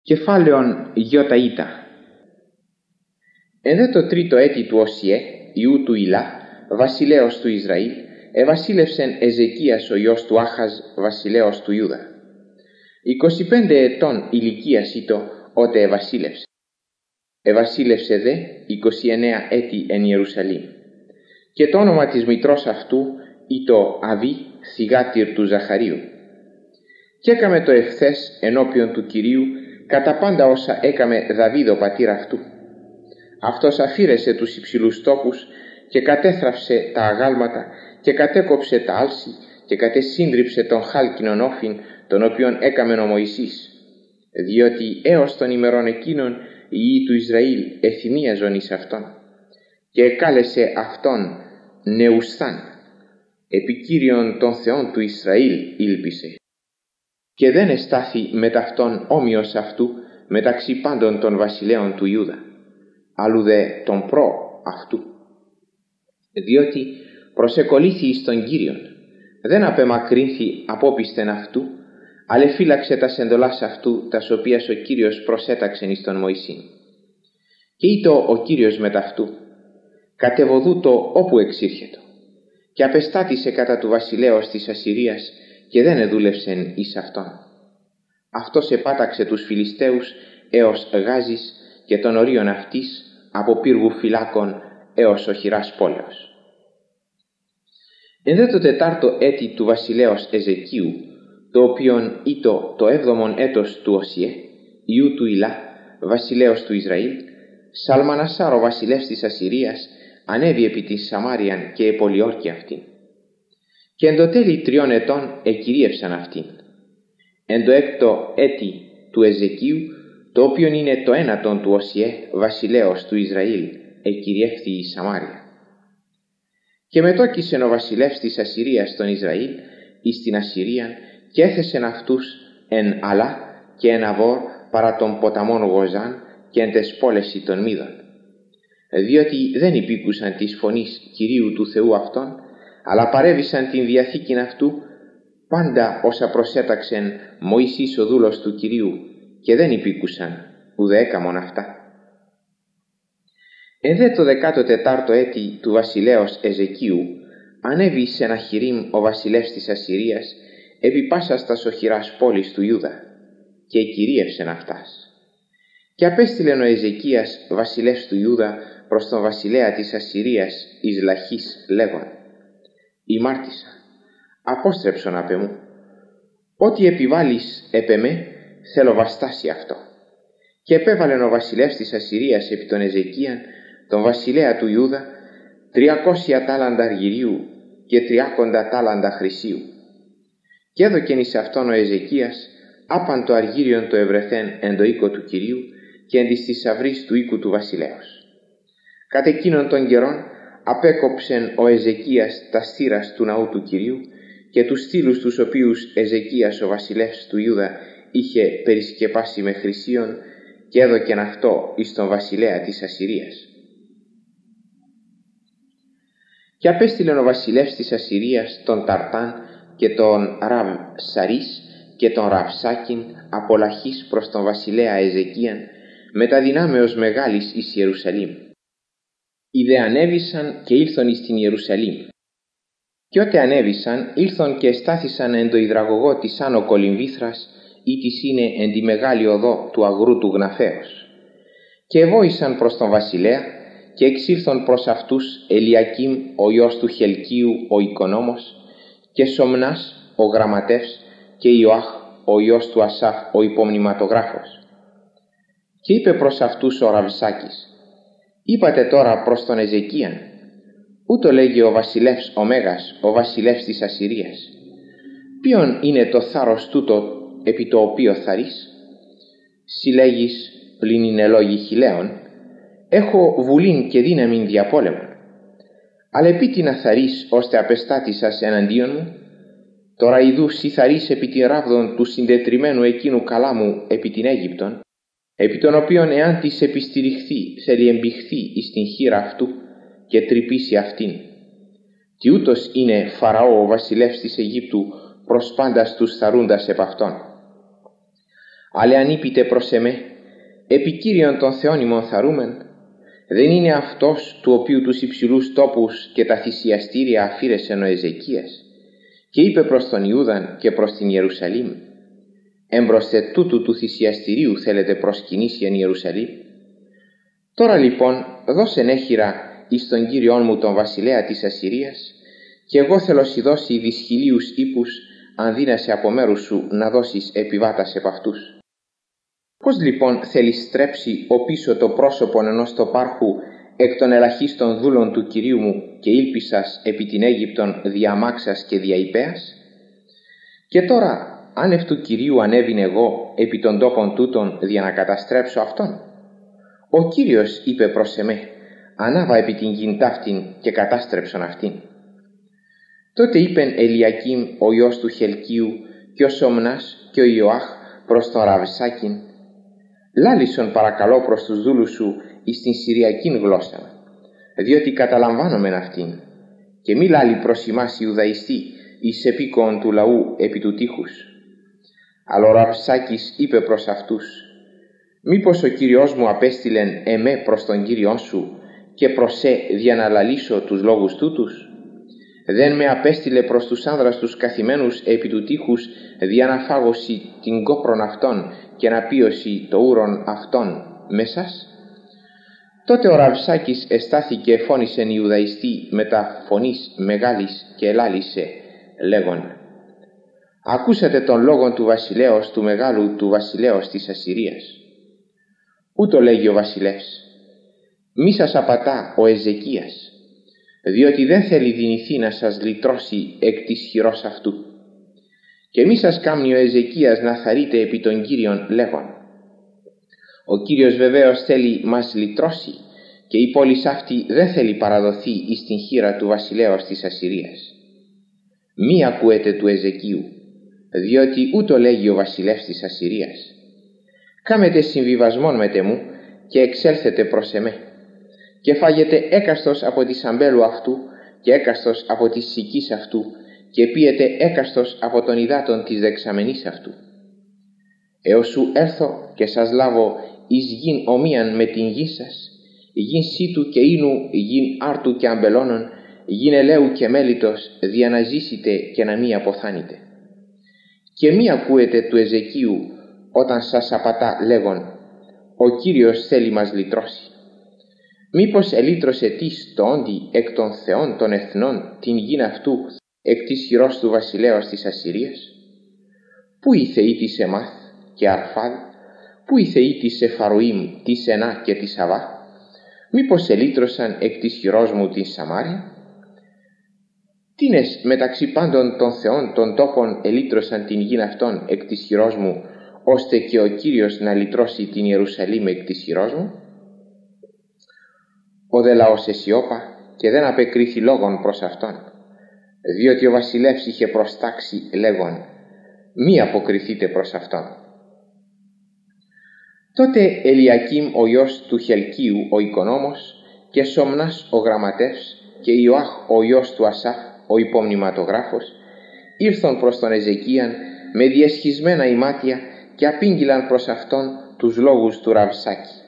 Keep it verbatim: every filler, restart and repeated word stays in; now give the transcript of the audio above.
Κεφάλαιον Ιωταΐτα. Εν δε το τρίτο έτη του Οσιέ, ιού του Ηλά, βασιλέως του Ισραήλ, εβασίλευσεν Εζεκίας ο ιός του Άχαζ, βασιλέως του Ιούδα. είκοσι πέντε ετών ηλικίας ήτο, ότε εβασίλευσε. Εβασίλευσε δε είκοσι εννέα έτη εν Ιερουσαλήμ. Και το όνομα της μητρός αυτού ήτο Αβί, θυγάτηρ του Ζαχαρίου. Και έκαμε το ευθές ενώπιον του Κυρίου κατά πάντα όσα έκαμε Δαβίδ ο πατήρ αυτού. Αυτός αφήρεσε τους υψηλούς τόπους και κατέθραυσε τα αγάλματα και κατέκοψε τα άλση και κατεσύντριψε τον χάλκινον όφιν, τον οποίον έκαμεν ο Μωυσής, διότι έως των ημερών εκείνων οι ιοί του Ισραήλ εθυμίαζον εις αυτόν, και εκάλεσε αυτόν Νεουσθάν, επικύριον των θεών του Ισραήλ ήλπισε. Και δεν εστάθη μετ' αυτόν όμοιος αυτού μεταξύ πάντων των βασιλέων του Ιούδα, αλλού δε τον προ αυτού, διότι προσεκολήθη εις τον Κύριον, δεν απεμακρύνθη απόπιστεν αυτού, αλλά φύλαξε τας εντολάς αυτού, τας οποίας ο Κύριος προσέταξεν εις τον Μωυσήν. Και ήτο ο Κύριος μετ' αυτού, κατεβοδούτο όπου εξήρχετο, και απεστάτησε κατά του βασιλέως της Ασσυρίας, και δεν εδούλευσεν εις αυτόν. Αυτός επάταξε τους Φιλιστέους έως Γάζης και των ορίων αυτής, από πύργου φυλάκων έως οχυράς πόλεως. Εν δε το τετάρτο έτη του βασιλέως Εζεκίου, το οποίον ήτο το έβδομον έτος του Οσιέ, ιού του Ηλά, βασιλέως του Ισραήλ, Σαλμανασάρ ο βασιλεύς της Ασσυρίας ανέβη επί της Σαμάριαν και επολιόρκη αυτήν. Και εν το τέλει τριών ετών εκυρίευσαν αυτήν. Εν το έκτο έτη του Εζεκίου, το οποίον είναι το ένατον του Οσιέ, βασιλέως του Ισραήλ, εκυριεύθη η Σαμάρια. Και μετόκισεν ο βασιλεύς της Ασσυρίας των Ισραήλ εις την Ασσυρίαν, και έθεσεν αυτούς εν Αλά και εν Αβόρ παρά των ποταμών Γοζάν και εν τες πόλεσι των Μίδων, διότι δεν υπήκουσαν της φωνής Κυρίου του Θεού αυτών, αλλά παρέβησαν την διαθήκην αυτού πάντα όσα προσέταξεν Μωυσής ο δούλος του Κυρίου, και δεν υπήκουσαν ουδε έκαμον αυτά. Εν δε το δεκάτο τετάρτο έτη του βασιλέως Εζεκίου ανέβη σε Σεναχηρίμ ο βασιλεύς της Ασσυρίας επί πάσας τας οχυράς πόλης του Ιούδα, και εκυρίευσεν αυτάς. Και απέστειλεν ο Εζεκίας βασιλεύς του Ιούδα προς τον βασιλέα της Ασσυρίας εις Λαχής λέγον: «Ημάρτησα, απόστρεψον απ' εμού. Ό,τι επιβάλλεις επ' εμέ, θέλω βαστάσει αυτό». Και επέβαλεν ο βασιλεύς της Ασσυρίας επί τον Εζεκίαν, τον βασιλέα του Ιούδα, τριακόσια τάλαντα αργυρίου και τριάκοντα τάλαντα χρυσίου. Και έδωκεν εις αυτόν ο Εζεκίας άπαν το αργύριον το ευρεθέν εν το οίκο του Κυρίου και εν της θησαυρής του οίκου του βασιλέως. Κατ' εκείνον των καιρών απέκοψεν ο Εζεκίας τα στήρας του ναού του Κυρίου και τους στήλους τους οποίους Εζεκίας ο βασιλεύς του Ιούδα είχε περισκεπάσει με χρυσίον, και έδωκεν αυτό εις τον βασιλέα της Ασσυρίας. Και απέστειλεν ο βασιλεύς της Ασσυρίας τον Ταρτάν και τον Ραβ Σαρίς και τον Ραυσάκιν από Λαχής προς τον βασιλέα Εζεκίαν, μετα δυνάμεως μεγάλης εις Ιερουσαλήμ. Οι δε ανέβησαν και ήλθον εις την Ιερουσαλήμ. Και ότε ανέβησαν, ήλθον και εστάθησαν εν το υδραγωγό της άνω κολυμβήθρας, ή της είναι εν τη μεγάλη οδό του αγρού του Γναθέως. Και εβόησαν προς τον βασιλέα, και εξήλθον προς αυτούς Ελιακήμ ο ιός του Χελκίου ο οικονόμος, και Σομνάς ο γραμματεύς, και Ιωάχ ο ιός του Ασάφ ο υπομνηματογράφος. Και είπε προς αυτούς ο Ραυσάκης: «Είπατε τώρα προς τον Εζεκίαν, ούτω λέγει ο βασιλεύς ο Μέγας, ο βασιλεύς της Ασσυρίας: ποιον είναι το θάρρος τούτο επί το οποίο θαρείς? Συλλέγεις πλην είναι λόγοι χιλέων, έχω βουλήν και δύναμην διαπόλεμον. Αλλά επί τι να θαρείς ώστε απεστάτησας εναντίον μου? Τώρα ιδού σοι θαρείς επί τη ράβδον του συντετριμένου εκείνου καλάμου επί την Αίγυπτον, επί τον οποίον εάν της επιστηριχθεί θέλει εμπηχθεί εις την χείρα αυτού και τρυπήσει αυτήν. Τι ούτως είναι Φαραώ ο βασιλεύς της Αιγύπτου προς πάντας τους θαρούντας επ' αυτόν. Αλλά αν είπετε προς εμέ, επί Κύριον των Θεών ημών θαρούμεν, δεν είναι αυτός του οποίου τους υψηλούς τόπους και τα θυσιαστήρια αφήρεσεν ο Εζεκίας, και είπε προς τον Ιούδαν και προς την Ιερουσαλήμ, εμπροστε τούτου του θυσιαστηρίου θέλετε προσκυνήσει εν Ιερουσαλήμ? Τώρα λοιπόν δώσεν έχειρα εις τον Κύριον μου τον βασιλέα της Ασσυρίας, και εγώ θέλω σοι δώσει δυσχυλίους ύπους, αν δύνασε από μέρους σου να δώσεις επιβάτας επ' αυτούς. Πώς λοιπόν θέλει στρέψει ο πίσω το πρόσωπον ενός τοπάρχου εκ των ελαχίστων δούλων του Κυρίου μου και ήλπισας επί την Αίγυπτον διαμάξας και διαϊπέας? Και τώρα άνευ του Κυρίου ανέβην εγώ επί των τόπων τούτων για να καταστρέψω αυτόν? Ο Κύριος είπε προς εμέ, ανάβα επί την γην ταύτην και κατάστρεψον αυτήν. Τότε είπεν Ελιακήμ ο ιός του Χελκίου και ο Σομνάς και ο Ιωάχ προς τον Ραβσάκην, λάλησον παρακαλώ προς τους δούλους σου εις την Συριακήν γλώσσα, διότι καταλαμβάνομεν αυτήν, και μη λάλη προς ημάς Ιουδαϊστή εις επίκον του λαού επί του τείχους. Αλλά ο Ραβσάκης είπε προς αυτούς, μήπως ο Κύριος μου απέστειλεν εμέ προς τον Κύριον σου και προς σε για να λαλήσω τους λόγους τούτους? Δεν με απέστειλε προς τους άνδρας τους καθημένους επί του τείχους δια να φάγωση την κόπρον αυτών και να πίωση το ούρον αυτών μέσας? Τότε ο Ραβσάκης εστάθηκε φώνησεν Ιουδαϊστή με τα φωνής μεγάλης και ελάλησε λέγον, ακούσατε τον λόγον του βασιλέως του μεγάλου του βασιλέως της Ασσυρίας. Ούτω λέγει ο βασιλεύς, μη σας απατά ο Εζεκίας, διότι δεν θέλει δυνηθεί να σας λυτρώσει εκ της χειρός αυτού. Και μη σας κάμνει ο Εζεκίας να θαρείτε επί των Κύριων λέγον, ο Κύριος βεβαίως θέλει μας λυτρώσει και η πόλης αυτή δεν θέλει παραδοθεί εις την χείρα του βασιλέως της Ασσυρίας. Μη ακούετε του Εζεκίου, διότι ούτω λέγει ο βασιλεύς της Ασσυρίας, κάμετε συμβιβασμόν με τε μου και εξέλθετε προς εμέ, και φάγετε έκαστος από τη σαμπέλου αυτού και έκαστος από τη σικής αυτού και πίετε έκαστος από των υδάτων της δεξαμενής αυτού. Έως σου έρθω και σας λάβω εις γην ομοίαν με την γη σας, γην σίτου και ίνου, γην άρτου και αμπελώνων, γην ελαίου και μέλιτος, δια να ζήσετε και να μη αποθάνετε. Και μη ακούετε του Εζεκίου όταν σας απατά λέγον, ο Κύριος θέλει μας λυτρώσει. Μήπως ελύτρωσε τις το όντι εκ των θεών των εθνών την γην αυτού εκ της χειρός του βασιλέως της Ασσυρίας? Πού οι θεοί της Εμάθ και Αρφάδ, πού οι θεοί της Εφαροήμ, της Ενά και της Αβά? Μήπως ελύτρωσαν εκ της χειρός μου την Σαμάρια? Τίνες μεταξύ πάντων των θεών των τόπων ελύτρωσαν την γην αυτών εκ της χειρός μου, ώστε και ο Κύριος να λυτρώσει την Ιερουσαλήμ εκ της χειρός μου? Ο δε λαός εσιώπα και δεν απεκρίθη λόγον προς αυτόν, διότι ο βασιλεύς είχε προστάξει λέγον, μη αποκριθείτε προς αυτόν. Τότε Ελιακήμ ο γιος του Χελκίου ο οικονόμος και Σομνάς ο γραμματεύς και Ιωάχ ο γιος του Ασάφ ο υπομνηματογράφος ήρθον προς τον Εζεκίαν με διεσχισμένα ημάτια και απήγγειλαν προς αυτόν τους λόγους του Ραβσάκη.